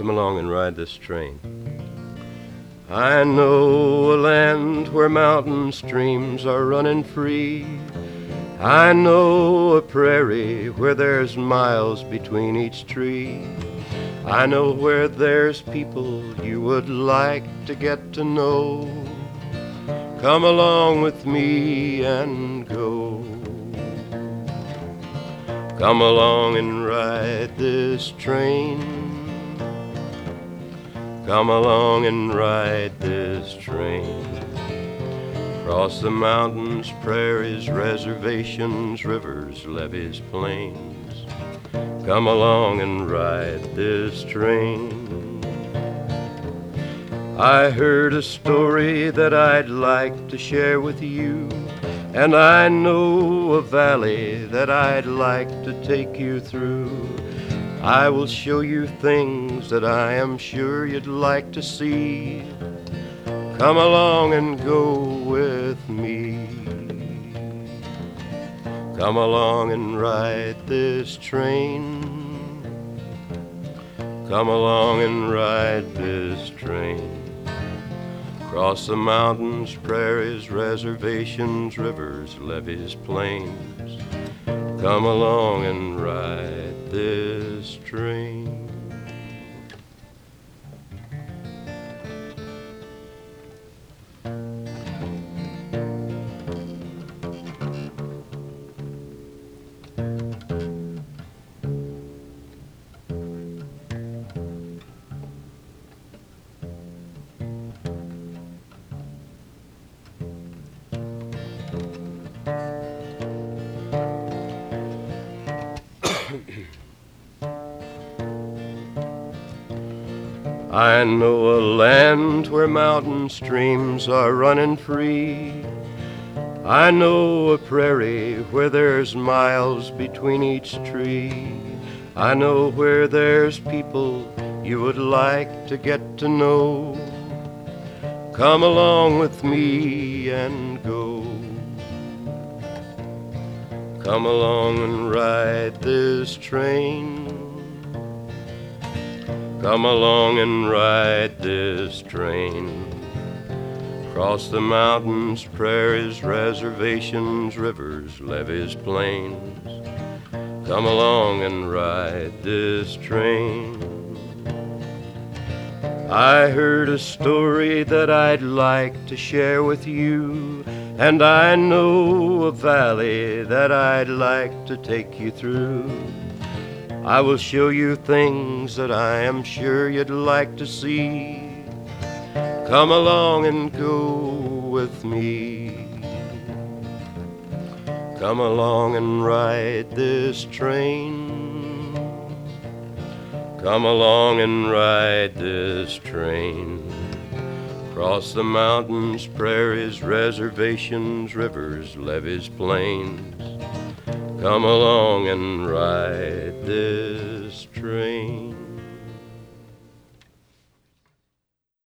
Come along and ride this train. I know a land where mountain streams are running free. I know a prairie where there's miles between each tree. I know where there's people you would like to get to know. Come along with me and go. Come along and ride this train. Come along and ride this train. Across the mountains, prairies, reservations, rivers, levees, plains. Come along and ride this train. I heard a story that I'd like to share with you, and I know a valley that I'd like to take you through. I will show you things that I am sure you'd like to see. Come along and go with me. Come along and ride this train. Come along and ride this train. Across the mountains, prairies, reservations, rivers, levees, plains. Come along and ride this train. I know a land where mountain streams are running free. I know a prairie where there's miles between each tree. I know where there's people you would like to get to know. Come along with me and go. Come along and ride this train. Come along and ride this train. Across the mountains, prairies, reservations, rivers, levees, plains. Come along and ride this train. I heard a story that I'd like to share with you, and I know a valley that I'd like to take you through. I will show you things that I am sure you'd like to see. Come along and go with me. Come along and ride this train. Come along and ride this train. Across the mountains, prairies, reservations, rivers, levees, plains. Come along and ride this train.